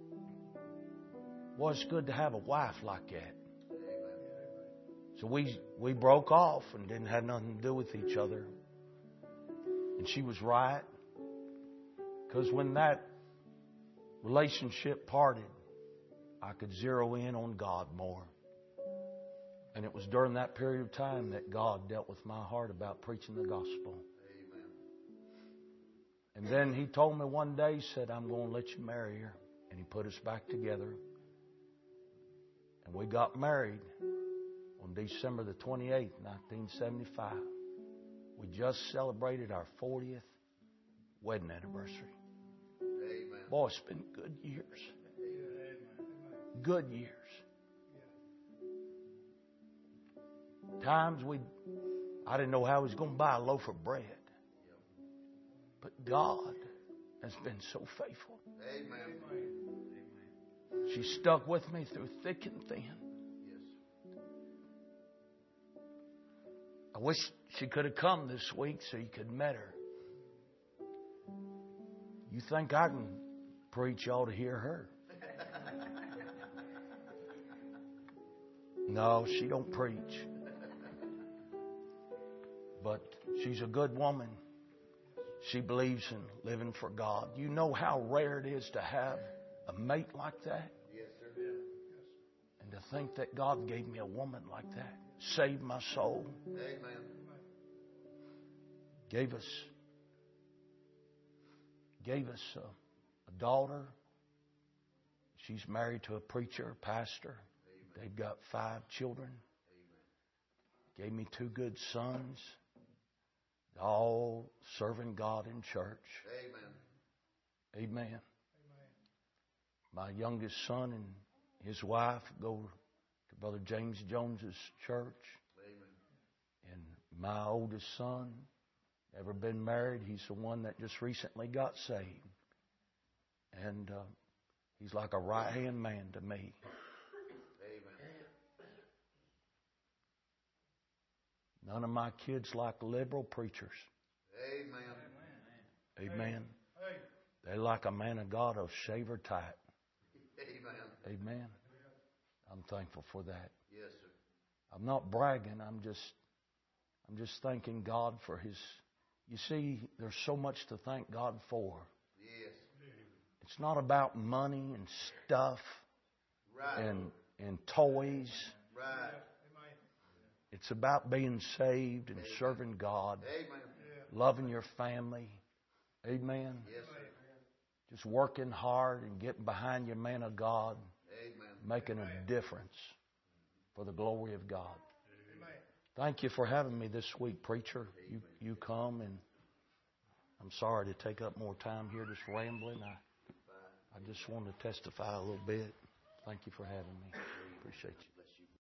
Boy, it's good to have a wife like that. So we we broke off and didn't have nothing to do with each other. And she was right. Because when that relationship parted, I could zero in on God more. And it was during that period of time that God dealt with my heart about preaching the gospel. Amen. And then He told me one day, He said, "I'm going to let you marry her." And He put us back together. And we got married on December the twenty-eighth, nineteen seventy-five. We just celebrated our fortieth wedding anniversary. Amen. Boy, it's been good years. Good years. Times we, I didn't know how I was going to buy a loaf of bread. But God has been so faithful. Amen. She stuck with me through thick and thin. I wish she could have come this week so you could have met her. You think I can preach, you ought to hear her. No, she don't preach. But she's a good woman. She believes in living for God. You know how rare it is to have a mate like that? Yes, sir. And to think that God gave me a woman like that. Saved my soul. Amen. Gave us, gave us a, a daughter. She's married to a preacher, a pastor. Amen. They've got five children. Amen. Gave me two good sons. All serving God in church. Amen. Amen. Amen. My youngest son and his wife go to Brother James Jones's church. Amen. And my oldest son, never been married. He's the one that just recently got saved. And uh, he's like a right-hand man to me. None of my kids like liberal preachers. Amen. Amen. Amen. They like a man of God who'll shave her tight. Amen. Amen. I'm thankful for that. Yes, sir. I'm not bragging. I'm just, I'm just thanking God for His. You see, there's so much to thank God for. Yes. It's not about money and stuff. Right. and and toys. Right. It's about being saved and Amen. Serving God. Amen. Loving your family. Amen. Yes, just working hard and getting behind your man of God. Amen. Making Amen. A difference for the glory of God. Amen. Thank you for having me this week, preacher. You you come, and I'm sorry to take up more time here just rambling. I, I just want to testify a little bit. Thank you for having me. Appreciate you.